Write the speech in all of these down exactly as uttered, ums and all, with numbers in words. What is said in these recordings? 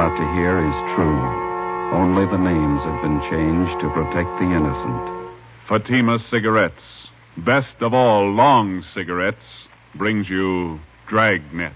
about to hear is true. Only the names have been changed to protect the innocent. Fatima Cigarettes, best of all long cigarettes, brings you Dragnet.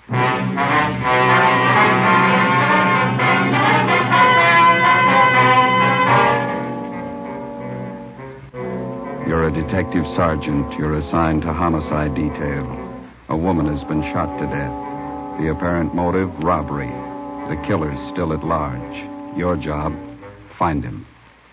You're a detective sergeant. You're assigned to homicide detail. A woman has been shot to death. The apparent motive, robbery. The killer's still at large. Your job, find him.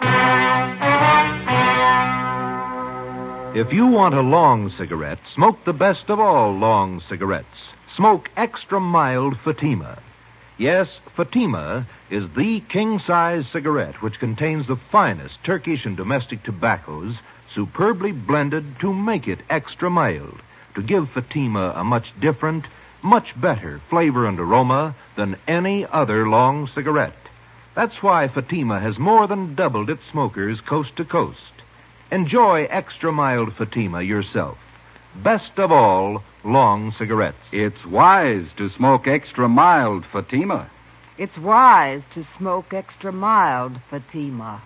If you want a long cigarette, smoke the best of all long cigarettes. Smoke extra mild Fatima. Yes, Fatima is the king-size cigarette which contains the finest Turkish and domestic tobaccos superbly blended to make it extra mild, to give Fatima a much different, much better flavor and aroma than any other long cigarette. That's why Fatima has more than doubled its smokers coast to coast. Enjoy extra mild Fatima yourself. Best of all, long cigarettes. It's wise to smoke extra mild Fatima. It's wise to smoke extra mild Fatima.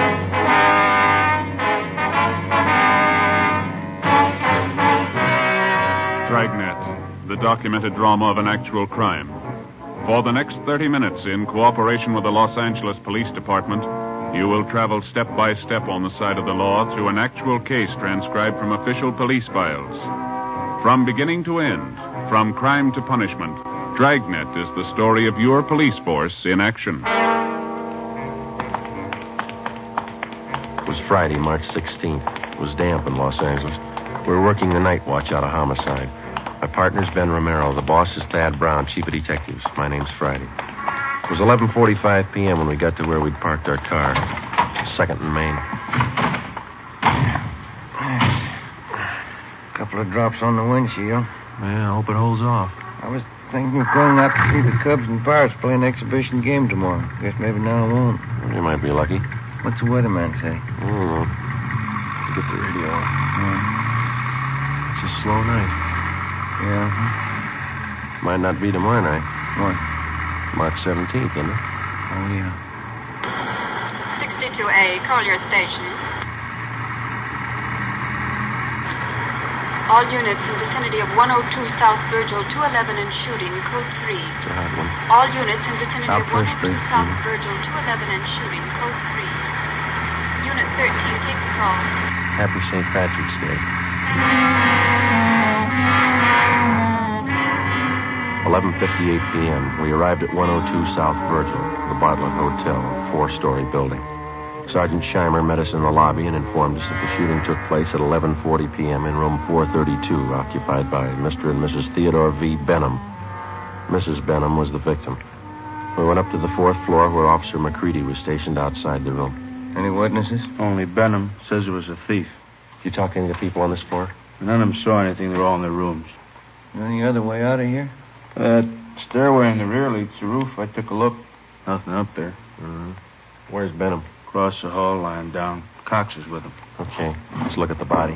Dragnet, the documented drama of an actual crime. For the next thirty minutes, in cooperation with the Los Angeles Police Department, you will travel step by step on the side of the law through an actual case transcribed from official police files. From beginning to end, from crime to punishment, Dragnet is the story of your police force in action. It was Friday, March sixteenth. It was damp in Los Angeles. We were working the night watch out of homicide. My partner's Ben Romero. The boss is Thad Brown, chief of detectives. My name's Friday. It was eleven forty-five p.m. when we got to where we'd parked our car. Second and Main. A couple of drops on the windshield. Yeah, I hope it holds off. I was thinking of going out to see the Cubs and Pirates play an exhibition game tomorrow. Guess maybe now I won't. You might be lucky. What's the weatherman say? I don't know. Get the radio on. Yeah. It's a slow night. Yeah. Might not be tomorrow night. What? March seventeenth, isn't it? Oh, yeah. sixty-two A, Collier Station. All units in vicinity of one oh two South Virgil, two eleven and shooting, code three. It's a hot one. All units in vicinity South of one oh two Street, South yeah. Virgil, two eleven and shooting, code three. Unit thirteen, take the call. Happy Saint Patrick's Day. eleven fifty-eight p.m. We arrived at one oh two South Virgil, the Bartlett Hotel, a four-story building. Sergeant Scheimer met us in the lobby and informed us that the shooting took place at eleven forty p.m. in room four thirty-two, occupied by Mister and Missus Theodore V. Benham. Missus Benham was the victim. We went up to the fourth floor where Officer McCready was stationed outside the room. Any witnesses? Only Benham says it was a thief. You talk to any of the people on this floor? None of them saw anything. They're all in their rooms. Any other way out of here? That stairway in the rear leads to the roof. I took a look. Nothing up there. Mm-hmm. Where's Benham? Across the hall, lying down. Cox is with him. Okay, let's look at the body.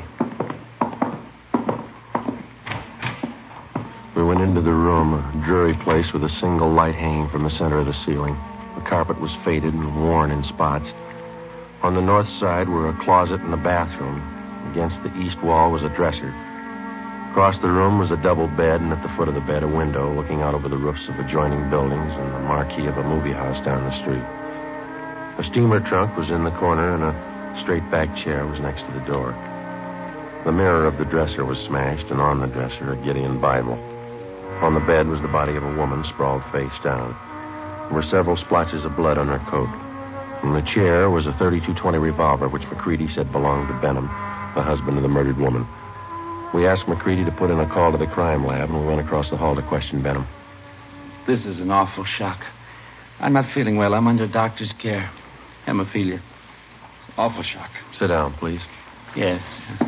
We went into the room, a dreary place with a single light hanging from the center of the ceiling. The carpet was faded and worn in spots. On the north side were a closet and a bathroom. Against the east wall was a dresser. Across the room was a double bed, and at the foot of the bed, a window looking out over the roofs of adjoining buildings and the marquee of a movie house down the street. A steamer trunk was in the corner, and a straight-back chair was next to the door. The mirror of the dresser was smashed, and on the dresser, a Gideon Bible. On the bed was the body of a woman sprawled face down. There were several splotches of blood on her coat. In the chair was a thirty-two twenty revolver, which McCready said belonged to Benham, the husband of the murdered woman. We asked McCready to put in a call to the crime lab, and we went across the hall to question Benham. This is an awful shock. I'm not feeling well. I'm under doctor's care. Hemophilia. It's an awful shock. Sit down, please. Yes.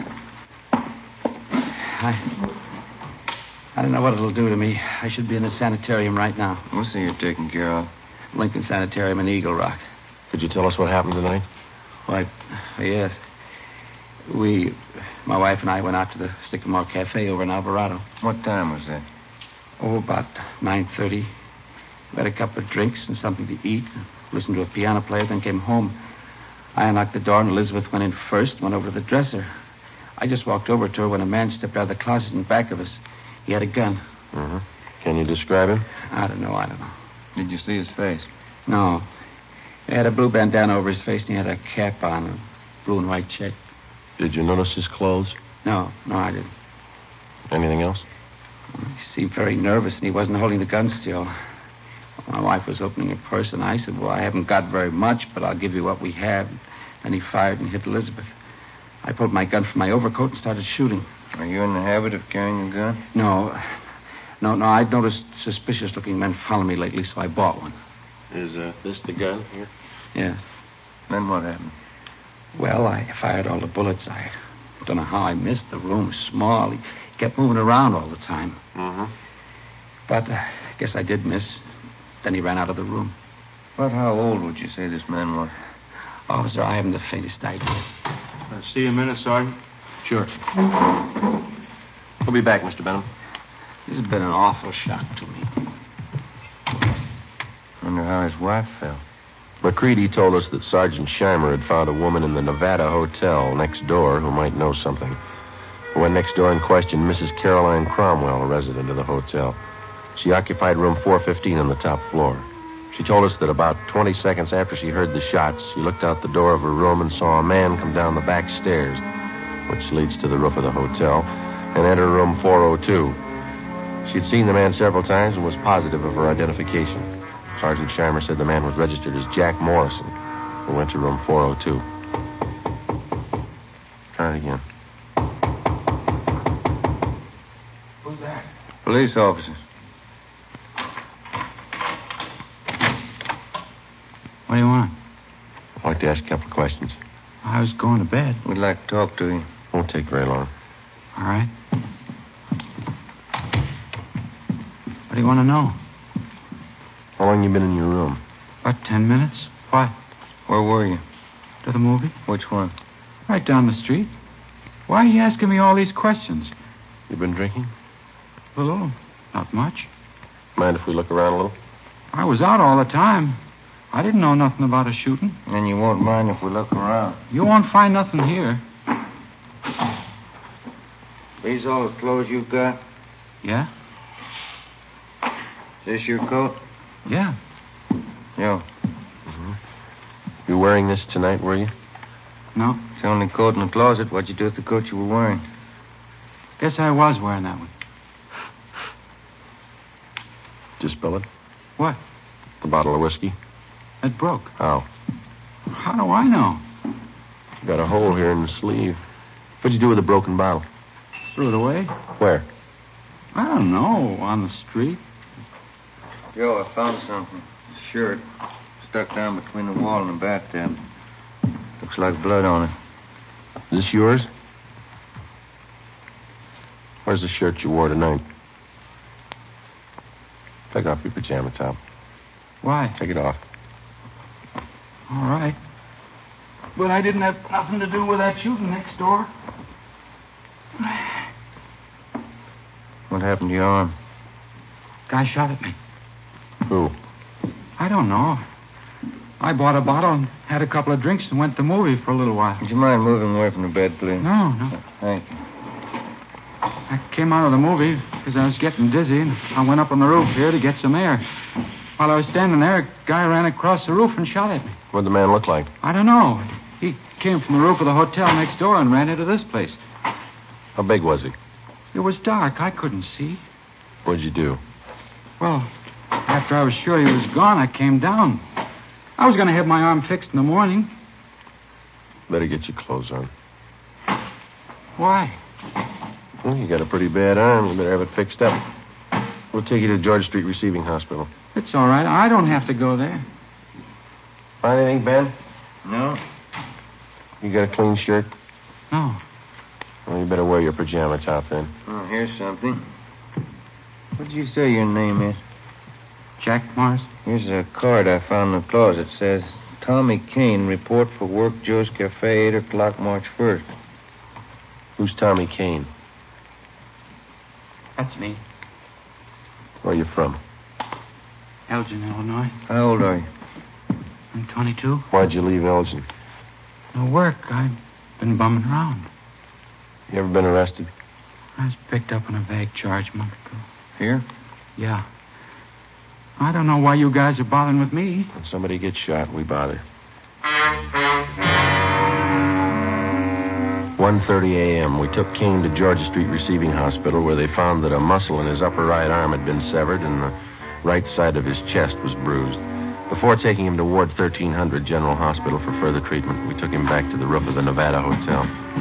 I... I don't know what it'll do to me. I should be in a sanitarium right now. We'll see you're taken care of. Lincoln Sanitarium in Eagle Rock. Could you tell us what happened tonight? Why, yes. We, my wife and I went out to the Sycamore Cafe over in Alvarado. What time was that? Oh, about nine thirty. We had a couple of drinks and something to eat, listened to a piano player, then came home. I unlocked the door, and Elizabeth went in first and went over to the dresser. I just walked over to her when a man stepped out of the closet in back of us. He had a gun. Mm-hmm. Can you describe him? I don't know, I don't know. Did you see his face? No. He had a blue bandana over his face, and he had a cap on, a blue and white check. Did you notice his clothes? No, no, I didn't. Anything else? He seemed very nervous, and he wasn't holding the gun still. My wife was opening her purse, and I said, well, I haven't got very much, but I'll give you what we have. And he fired and hit Elizabeth. I pulled my gun from my overcoat and started shooting. Are you in the habit of carrying a gun? No. No, no, I'd noticed suspicious-looking men following me lately, so I bought one. Is uh, this the gun here? Yes. Then what happened? Well, I fired all the bullets. I don't know how I missed. The room was small. He kept moving around all the time. Mm-hmm. But uh, I guess I did miss. Then he ran out of the room. About how old would you say this man was? Officer, I haven't the faintest idea. I'll see you a minute, Sergeant. Sure. We'll be back, Mister Benham. This has been an awful shock to me. Wonder how his wife felt. McCready told us that Sergeant Scheimer had found a woman in the Nevada Hotel next door who might know something. He went next door and questioned Missus Caroline Cromwell, a resident of the hotel. She occupied room four fifteen on the top floor. She told us that about twenty seconds after she heard the shots, she looked out the door of her room and saw a man come down the back stairs, which leads to the roof of the hotel, and enter room four oh two. She'd seen the man several times and was positive of her identification. Sergeant Scheimer said the man was registered as Jack Morrison, who went to room four oh two. Try it again. Who's that? Police officers. What do you want? I'd like to ask a couple of questions. I was going to bed. We'd like to talk to you. Won't take very long. All right. What do you want to know? How long you been in your room? About ten minutes. Why? Where were you? To the movie? Which one? Right down the street. Why are you asking me all these questions? You been drinking? A little. Not much. Mind if we look around a little? I was out all the time. I didn't know nothing about a shooting. And you won't mind if we look around. You won't find nothing here. These all the clothes you've got? Yeah? Is this your coat? Yeah. Yo. Mm-hmm. You wearing this tonight, were you? No. It's the only coat in the closet. What'd you do with the coat you were wearing? Guess I was wearing that one. Did you spill it? What? The bottle of whiskey? It broke. How? How do I know? You got a hole here in the sleeve. What'd you do with the broken bottle? Threw it away. Where? I don't know. On the street. Yo, I found something. A shirt. Stuck down between the wall and the bathtub. Looks like blood on it. Is this yours? Where's the shirt you wore tonight? Take off your pajama top. Why? Take it off. All right. But I didn't have nothing to do with that shooting next door. What happened to your arm? Guy shot at me. Who? I don't know. I bought a bottle and had a couple of drinks and went to the movie for a little while. Would you mind moving away from the bed, please? No, no. Thank you. I came out of the movie because I was getting dizzy, and I went up on the roof here to get some air. While I was standing there, a guy ran across the roof and shot at me. What'd the man look like? I don't know. He came from the roof of the hotel next door and ran into this place. How big was he? It was dark. I couldn't see. What'd you do? Well, after I was sure he was gone, I came down. I was going to have my arm fixed in the morning. Better get your clothes on. Why? Well, you got a pretty bad arm. You better have it fixed up. We'll take you to George Street Receiving Hospital. It's all right. I don't have to go there. Find anything, Ben? No. You got a clean shirt? No. Well, you better wear your pajama top then. Oh, here's something. What did you say your name is? Jack Morris. Here's a card I found in the closet. It says, Tommy Kane, report for work, Joe's Cafe, eight o'clock, March first. Who's Tommy Kane? That's me. Where are you from? Elgin, Illinois. How old are you? I'm twenty-two. Why'd you leave Elgin? No work. I've been bumming around. You ever been arrested? I was picked up on a vague charge a month ago. Here? Yeah. I don't know why you guys are bothering with me. When somebody gets shot, we bother. one thirty a.m. We took Kane to Georgia Street Receiving Hospital, where they found that a muscle in his upper right arm had been severed and the right side of his chest was bruised. Before taking him to Ward thirteen hundred General Hospital for further treatment, we took him back to the roof of the Nevada Hotel.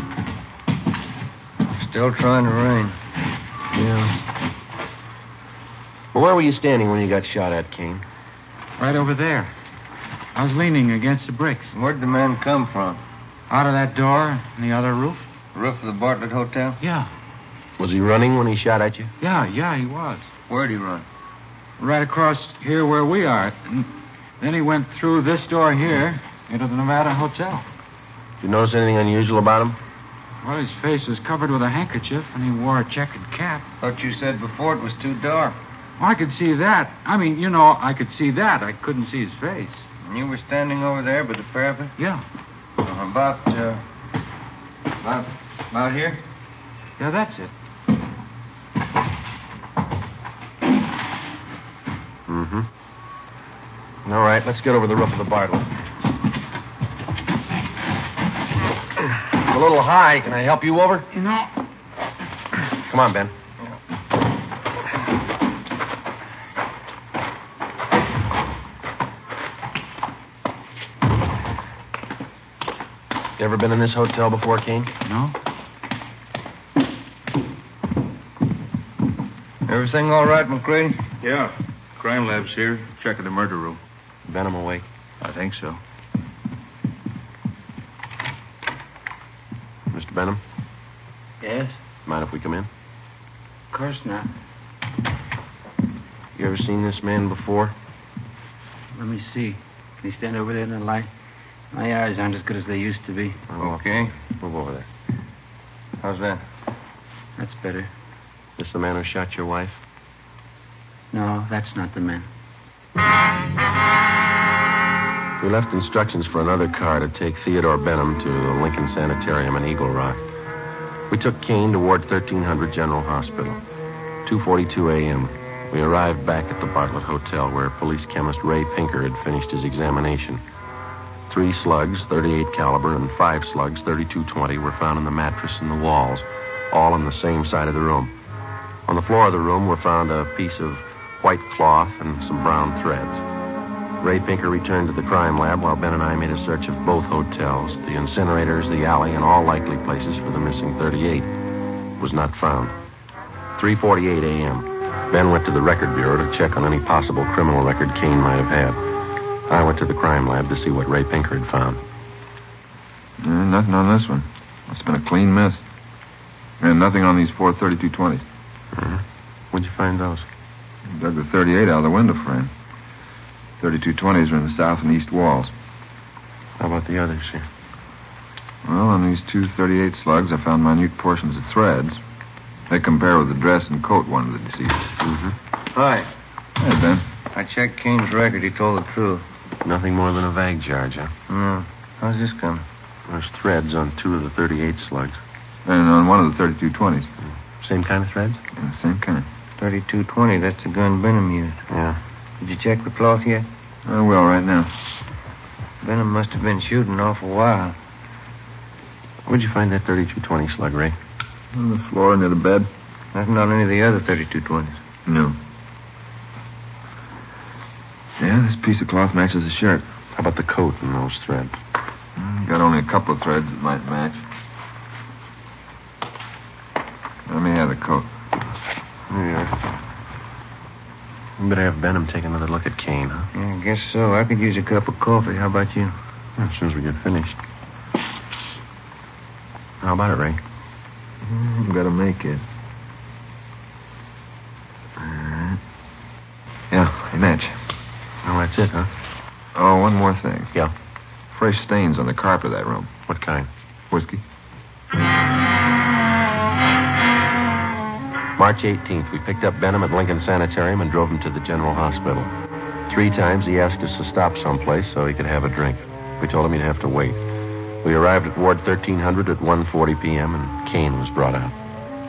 Still trying to rain. Yeah. Well, where were you standing when you got shot at, Kane? Right over there. I was leaning against the bricks. Where'd the man come from? Out of that door in the other roof? The roof of the Bartlett Hotel? Yeah. Was he running when he shot at you? Yeah, yeah, he was. Where'd he run? Right across here where we are. And then he went through this door here into the Nevada Hotel. Did you notice anything unusual about him? Well, his face was covered with a handkerchief, and he wore a checkered cap. Thought you said before it was too dark. Oh, I could see that. I mean, you know, I could see that. I couldn't see his face. And you were standing over there by the parapet? Yeah. Uh, about, uh, about, about here? Yeah, that's it. Mm-hmm. All right, let's get over the roof of the Bartlett. It's a little high. Can I help you over? No. Come on, Ben. You ever been in this hotel before, Kane? No. Everything all right, McCready? Yeah. Crime lab's here. Checking the murder room. Benham awake? I think so. Mister Benham? Yes? Mind if we come in? Of course not. You ever seen this man before? Let me see. Can you stand over there in the light? My eyes aren't as good as they used to be. Oh, Okay. Move over there. How's that? That's better. This the man who shot your wife? No, that's not the man. We left instructions for another car to take Theodore Benham to the Lincoln Sanitarium in Eagle Rock. We took Kane to Ward thirteen hundred General Hospital. two forty-two a.m. We arrived back at the Bartlett Hotel, where police chemist Ray Pinker had finished his examination. Three slugs, thirty-eight caliber, and five slugs, thirty-two twenty, were found in the mattress and the walls, all on the same side of the room. On the floor of the room were found a piece of white cloth and some brown threads. Ray Pinker returned to the crime lab while Ben and I made a search of both hotels, the incinerators, the alley, and all likely places for the missing thirty-eight. It was not found. three forty-eight a.m. Ben went to the record bureau to check on any possible criminal record Kane might have had. I went to the crime lab to see what Ray Pinker had found. Uh, nothing on this one. It's been a clean miss. And nothing on these four thirty-two twenties. Mm-hmm. Where'd you find those? Dug the thirty-eight out of the window frame. thirty-two twenties are in the south and east walls. How about the others here? Well, on these two thirty-eight slugs, I found minute portions of threads. They compare with the dress and coat one of the deceased. Mm-hmm. Hi. Hey, Ben. I checked Kane's record. He told the truth. Nothing more than a vague charge, huh? No. How's this coming? There's threads on two of the thirty-eight slugs. And on one of the thirty-two twenties. Same kind of threads? Yeah, same kind. thirty-two twenty, that's the gun Benham used. Yeah. Did you check the cloth yet? I will right now. Benham must have been shooting an awful while. Where'd you find that thirty-two twenty slug, Ray? On the floor near the bed. Nothing on any of the other thirty-two twenties. No. Yeah, this piece of cloth matches the shirt. How about the coat and those threads? Mm, got only a couple of threads that might match. Let me have the coat. Yeah. You better have Benham take another look at Kane, huh? Yeah, I guess so. I could use a cup of coffee. How about you? As soon as we get finished. How about it, Ray? Mm, gotta make it. All right. Yeah, they match. Oh, that's it, huh? Oh, one more thing. Yeah. Fresh stains on the carpet of that room. What kind? Whiskey. March eighteenth, we picked up Benham at Lincoln Sanitarium and drove him to the General Hospital. Three times he asked us to stop someplace so he could have a drink. We told him he'd have to wait. We arrived at Ward thirteen hundred at one forty p.m., and Kane was brought out.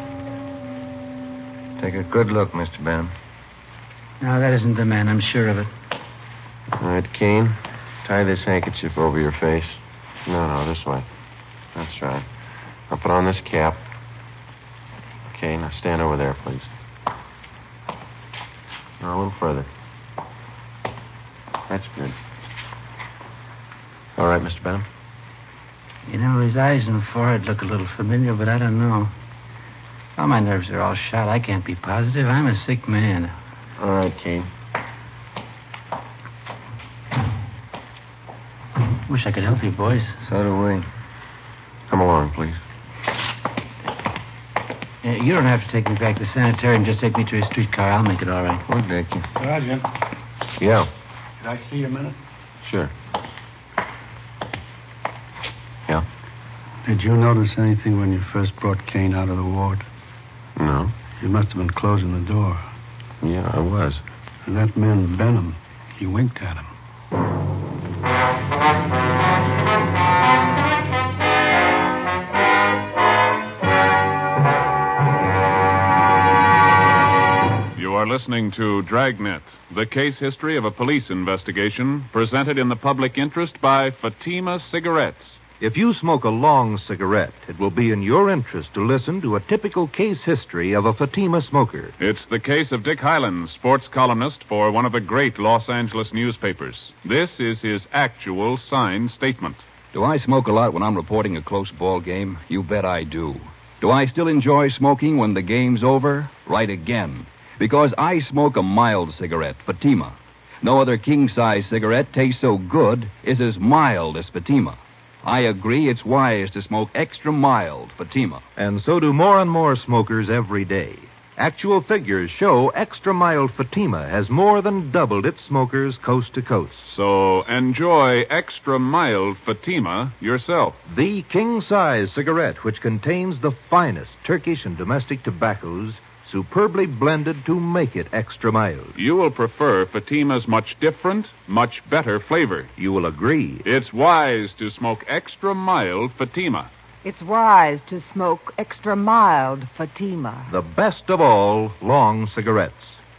Take a good look, Mister Benham. No, that isn't the man. I'm sure of it. All right, Kane, tie this handkerchief over your face. No, no, this way. That's right. Now put on this cap. Okay, now stand over there, please. Now a little further. That's good. All right, Mister Benham. You know, his eyes and forehead look a little familiar, but I don't know. Well, my nerves are all shot. I can't be positive. I'm a sick man. All right, Kane. Wish I could help you, boys. So do we. Come along, please. Uh, you don't have to take me back to the sanitarium. Just take me to a streetcar. I'll make it all right. We'll take you. Sergeant, Yeah, could I see you a minute? sure. Yeah? Did you notice anything when you first brought Kane out of the ward? No. You must have been closing the door. Yeah, I was. And that man, Benham, he winked at him. You are listening to Dragnet, the case history of a police investigation presented in the public interest by Fatima Cigarettes. If you smoke a long cigarette, it will be in your interest to listen to a typical case history of a Fatima smoker. It's the case of Dick Hyland, sports columnist for one of the great Los Angeles newspapers. This is his actual signed statement. Do I smoke a lot when I'm reporting a close ball game? You bet I do. Do I still enjoy smoking when the game's over? Right again. Because I smoke a mild cigarette, Fatima. No other king-size cigarette tastes so good, is as mild as Fatima. I agree it's wise to smoke extra mild Fatima. And so do more and more smokers every day. Actual figures show extra mild Fatima has more than doubled its smokers coast to coast. So enjoy extra mild Fatima yourself. The king-size cigarette, which contains the finest Turkish and domestic tobaccos, superbly blended to make it extra mild. You will prefer Fatima's much different, much better flavor. You will agree. It's wise to smoke extra mild Fatima. It's wise to smoke extra mild Fatima. The best of all long cigarettes.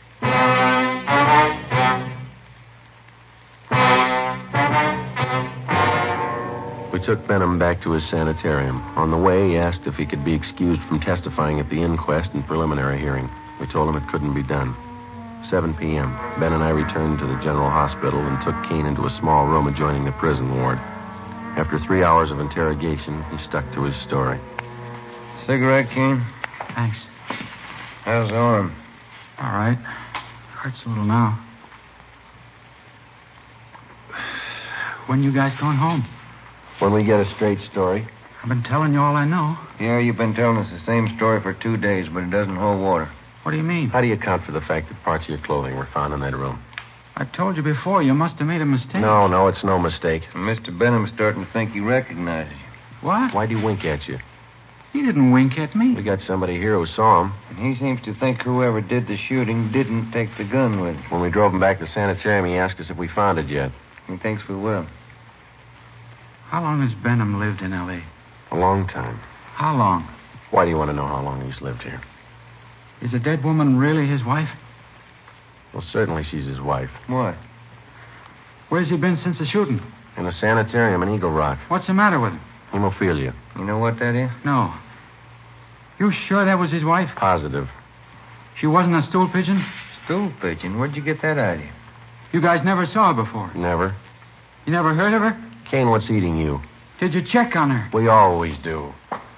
We took Benham back to his sanitarium. On the way, he asked if he could be excused from testifying at the inquest and preliminary hearing. We told him it couldn't be done. seven p.m. Ben and I returned to the general hospital and took Kane into a small room adjoining the prison ward. After three hours of interrogation, he stuck to his story. Cigarette, Kane? Thanks. How's the arm? All right. Hurts a little now. When you guys going home? When we get a straight story. I've been telling you all I know. Yeah, you've been telling us the same story for two days, but it doesn't hold water. What do you mean? How do you account for the fact that parts of your clothing were found in that room? I told you before. You must have made a mistake. No, no, it's no mistake. And Mister Benham's starting to think he recognizes you. What? Why'd he wink at you? He didn't wink at me. We got somebody here who saw him. And he seems to think whoever did the shooting didn't take the gun with him. When we drove him back to the sanitarium, he asked us if we found it yet. He thinks we will. How long has Benham lived in L A? A long time. How long? Why do you want to know how long he's lived here? Is the dead woman really his wife? Well, certainly she's his wife. Why? Where's he been since the shooting? In a sanitarium in Eagle Rock. What's the matter with him? Hemophilia. You know what that is? No. You sure that was his wife? Positive. She wasn't a stool pigeon? Stool pigeon? Where'd you get that idea? You guys never saw her before? Never. You never heard of her? Kane, what's eating you? Did you check on her? We always do.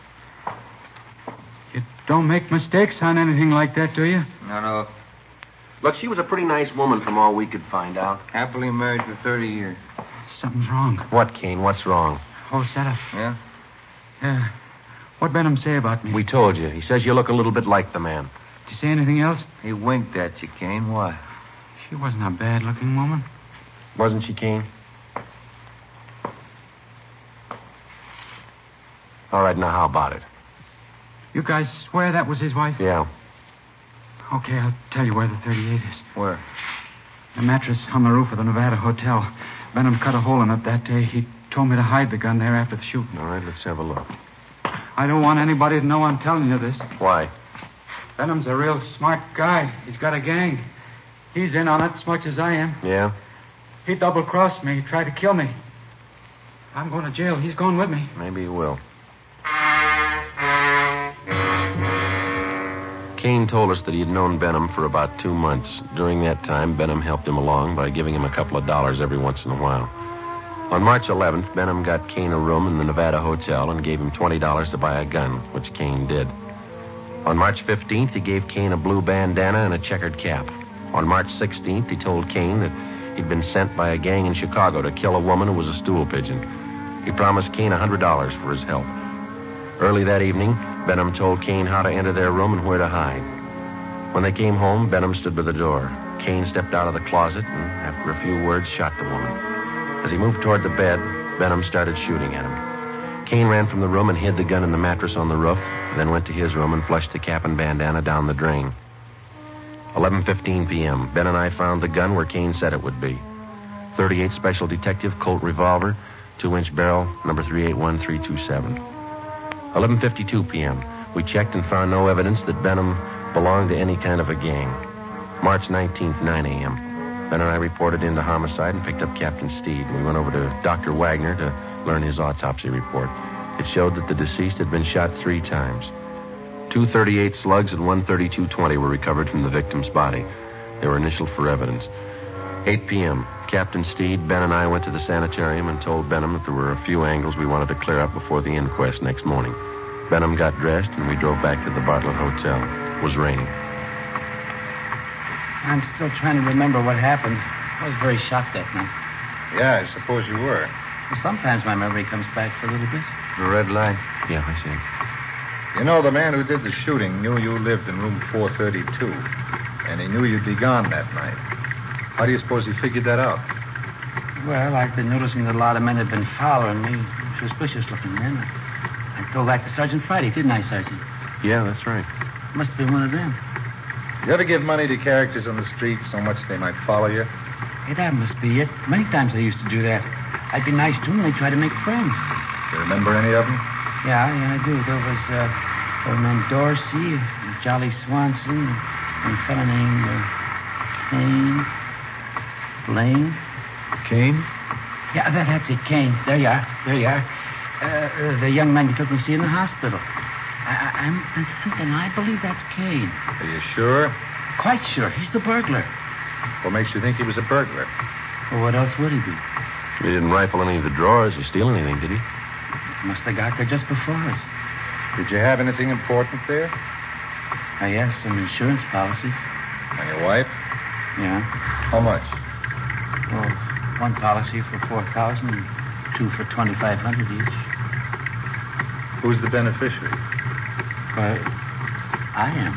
You don't make mistakes on anything like that, do you? No, no. Look, she was a pretty nice woman from all we could find out. Happily married for thirty years. Something's wrong. What, Kane? What's wrong? Oh, set up. Yeah? Yeah. What'd Benham say about me? We told you. He says you look a little bit like the man. Did you say anything else? He winked at you, Kane. Why? She wasn't a bad-looking woman. Wasn't she, Kane? All right, now how about it? You guys swear that was his wife? Yeah. Okay, I'll tell you where the thirty-eight is. Where? The mattress on the roof of the Nevada Hotel. Benham cut a hole in it that day. He told me to hide the gun there after the shooting. All right, let's have a look. I don't want anybody to know I'm telling you this. Why? Benham's a real smart guy. He's got a gang. He's in on it as much as I am. Yeah? He double-crossed me. He tried to kill me. I'm going to jail. He's going with me. Maybe he will. Kane told us that he had known Benham for about two months. During that time, Benham helped him along by giving him a couple of dollars every once in a while. On March eleventh, Benham got Kane a room in the Nevada Hotel and gave him twenty dollars to buy a gun, which Kane did. On March fifteenth, he gave Kane a blue bandana and a checkered cap. On March sixteenth, he told Kane that he'd been sent by a gang in Chicago to kill a woman who was a stool pigeon. He promised Kane one hundred dollars for his help. Early that evening, Benham told Kane how to enter their room and where to hide. When they came home, Benham stood by the door. Kane stepped out of the closet and, after a few words, shot the woman. As he moved toward the bed, Benham started shooting at him. Kane ran from the room and hid the gun in the mattress on the roof, then went to his room and flushed the cap and bandana down the drain. eleven fifteen p.m., Ben and I found the gun where Kane said it would be. thirty-eight Special Detective Colt revolver, two-inch barrel, number three eight one three two seven. eleven fifty-two p.m., we checked and found no evidence that Benham belonged to any kind of a gang. March nineteenth, nine a.m., Ben and I reported into homicide and picked up Captain Steed. We went over to Doctor Wagner to learn his autopsy report. It showed that the deceased had been shot three times. Two thirty-eight slugs and one thirty-two twenty were recovered from the victim's body. They were initialed for evidence. eight p.m., Captain Steed, Ben, and I went to the sanitarium and told Benham that there were a few angles we wanted to clear up before the inquest next morning. Benham got dressed, and we drove back to the Bartlett Hotel. It was raining. I'm still trying to remember what happened. I was very shocked that night. Yeah, I suppose you were. Well, sometimes my memory comes back for a little bit. The red light? Yeah, I see. You know, the man who did the shooting knew you lived in room four thirty-two, and he knew you'd be gone that night. How do you suppose he figured that out? Well, I've been noticing that a lot of men have been following me. Suspicious-looking men. I told that to Sergeant Friday, didn't I, Sergeant? Yeah, that's right. Must have been one of them. You ever give money to characters on the street so much they might follow you? Hey, that must be it. Many times I used to do that. I'd be nice to them, and they'd try to make friends. You remember any of them? Yeah, yeah, I do. There was uh, old man Dorsey, Jolly Swanson, and a fellow named uh, Kane. Blaine. Kane? Yeah, that, that's it, Kane. There you are. There you are. Uh, uh, the young man you took me to see in the hospital. I, I, I'm, I'm thinking, I believe that's Kane. Are you sure? Quite sure. He's the burglar. What makes you think he was a burglar? Well, what else would he be? He didn't rifle any of the drawers or steal anything, did he? He must have got there just before us. Did you have anything important there? I yes, some insurance policies. And your wife? Yeah. How much? Well, one policy for four thousand and two for twenty-five hundred each. Who's the beneficiary? Well, I am.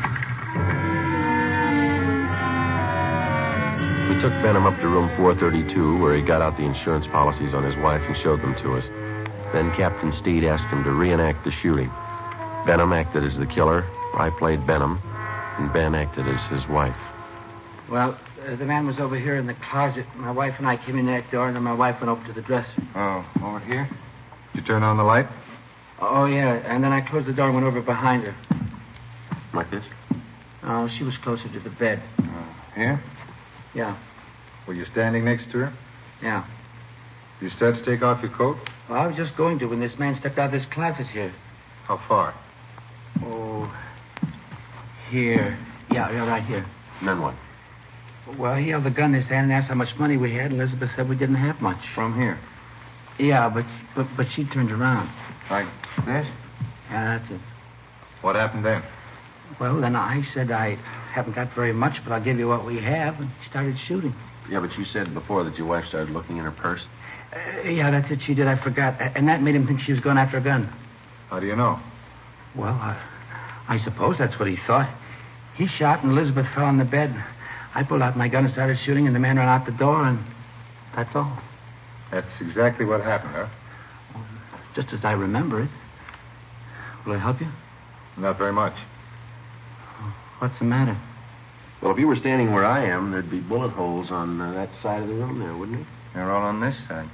We took Benham up to room four thirty-two, where he got out the insurance policies on his wife and showed them to us. Then Captain Steed asked him to reenact the shooting. Benham acted as the killer, I played Benham, and Ben acted as his wife. Well, uh, the man was over here in the closet. My wife and I came in that door, and then my wife went over to the dresser. Oh, over here? Did you turn on the light? Oh, yeah, and then I closed the door and went over behind her. Like this? Oh, she was closer to the bed. Uh, here? Yeah. Were you standing next to her? Yeah. You started to take off your coat? Well, I was just going to when this man stepped out of this closet here. How far? Oh, here. Yeah, yeah, right here. And then what? Well, he held the gun in his hand and asked how much money we had. Elizabeth said we didn't have much. From here? Yeah, but but, but she turned around. Like this? Yeah, that's it. What happened then? Well, then I said I haven't got very much, but I'll give you what we have, and he started shooting. Yeah, but you said before that your wife started looking in her purse. Uh, yeah, that's it. She did. I forgot. And that made him think she was going after a gun. How do you know? Well, I, I suppose that's what he thought. He shot, and Elizabeth fell on the bed. I pulled out my gun and started shooting, and the man ran out the door, and that's all. That's exactly what happened, huh? Well, just as I remember it. Will it help you? Not very much. What's the matter? Well, if you were standing where I am, there'd be bullet holes on uh, that side of the room there, wouldn't it? They're all on this side.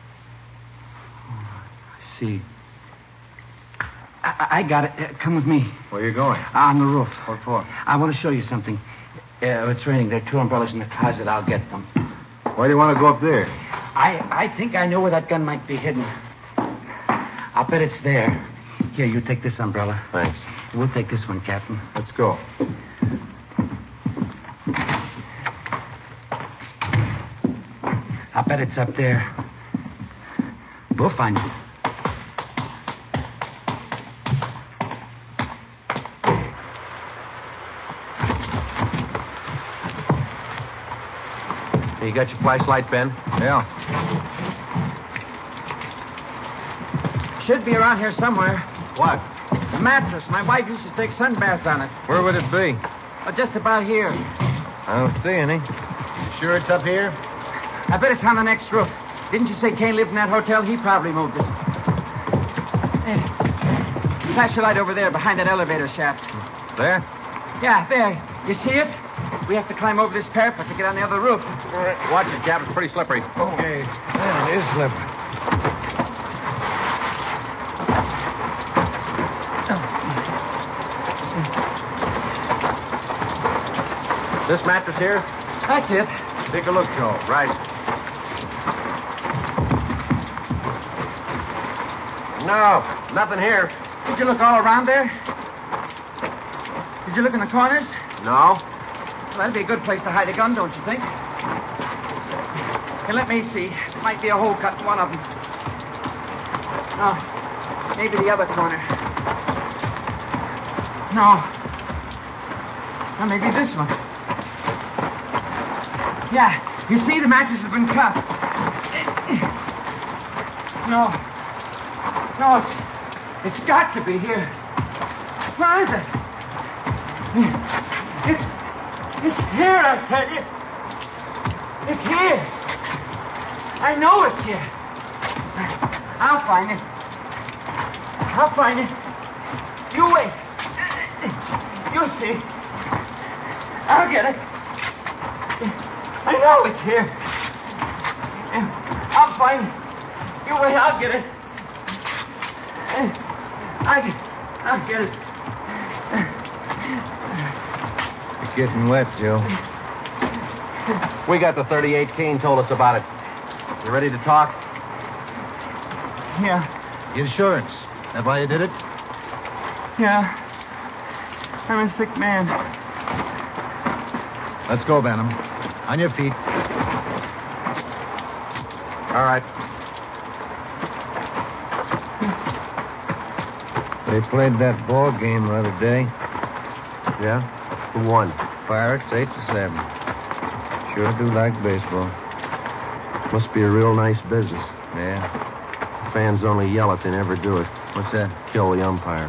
I see. I, I got it. Uh, come with me. Where are you going? On the roof. What for? I want to show you something. Uh, it's raining. There are two umbrellas in the closet. I'll get them. Why do you want to go up there? I, I think I know where that gun might be hidden. I'll bet it's there. Here, you take this umbrella. Thanks. We'll take this one, Captain. Let's go. I'll bet it's up there. We'll find it. You got your flashlight, Ben? Yeah. Should be around here somewhere. What? The mattress. My wife used to take sunbaths on it. Where would it be? Oh, just about here. I don't see any. You sure it's up here? I bet it's on the next roof. Didn't you say Kane lived in that hotel? He probably moved it. Hey, flash your light over there behind that elevator shaft. There? Yeah, there. You see it? We have to climb over this parapet to get on the other roof. Watch it, Cap. It's pretty slippery. Okay. Yeah, it is slippery. This mattress here? That's it. Take a look, Joe. Right. No, nothing here. Did you look all around there? Did you look in the corners? No. Well, that'd be a good place to hide a gun, don't you think? Here, let me see. There might be a hole cut in one of them. No, maybe the other corner. No. Or maybe this one. Yeah, you see, the mattress has been cut. No. No, it's, it's got to be here. Where is it? It's, it's here, I tell you. It's here. I know it's here. I'll find it. I'll find it. You wait. You'll see. I'll get it. I know it's here. I'll find it. You wait, I'll get it. I, I'll get it. You're getting wet, Joe. We got the thirty-eight. Kane told us about it. You ready to talk? Yeah. Insurance. That why you did it? Yeah. I'm a sick man. Let's go, Benham. On your feet. All right. They played that ball game the other day. Yeah? Who won? Pirates, eight to seven. Sure do like baseball. Must be a real nice business. Yeah. Fans only yell if they never do it. What's that? Kill the umpire.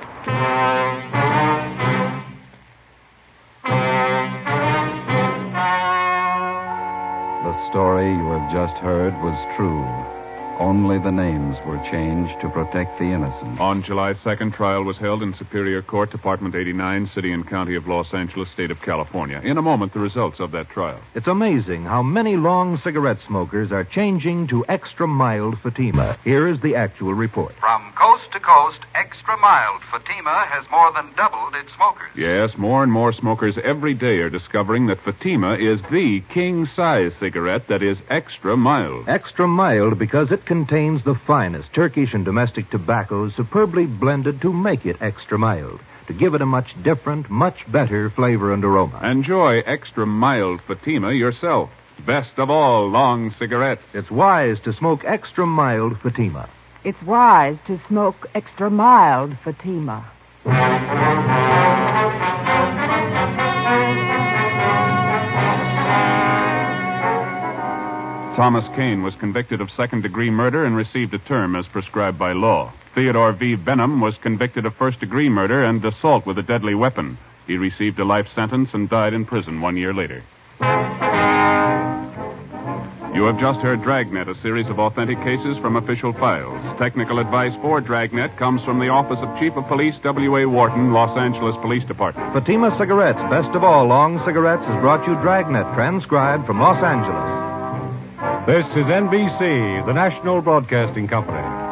The story you have just heard was true. Only the names were changed to protect the innocent. On July second, trial was held in Superior Court, Department eighty-nine, City and County of Los Angeles, State of California. In a moment, the results of that trial. It's amazing how many long cigarette smokers are changing to extra mild Fatima. Here is the actual report. From coast to coast, extra mild Fatima has more than doubled its smokers. Yes, more and more smokers every day are discovering that Fatima is the king-size cigarette that is extra mild. Extra mild because it contains the finest Turkish and domestic tobaccos superbly blended to make it extra mild, to give it a much different, much better flavor and aroma. Enjoy extra mild Fatima yourself. Best of all long cigarettes. It's wise to smoke extra mild Fatima. It's wise to smoke extra mild Fatima. Thomas Kane was convicted of second-degree murder and received a term as prescribed by law. Theodore V. Benham was convicted of first-degree murder and assault with a deadly weapon. He received a life sentence and died in prison one year later. You have just heard Dragnet, a series of authentic cases from official files. Technical advice for Dragnet comes from the Office of Chief of Police W A. Wharton, Los Angeles Police Department. Fatima Cigarettes, best of all long cigarettes, has brought you Dragnet, transcribed from Los Angeles. This is N B C, the national broadcasting company.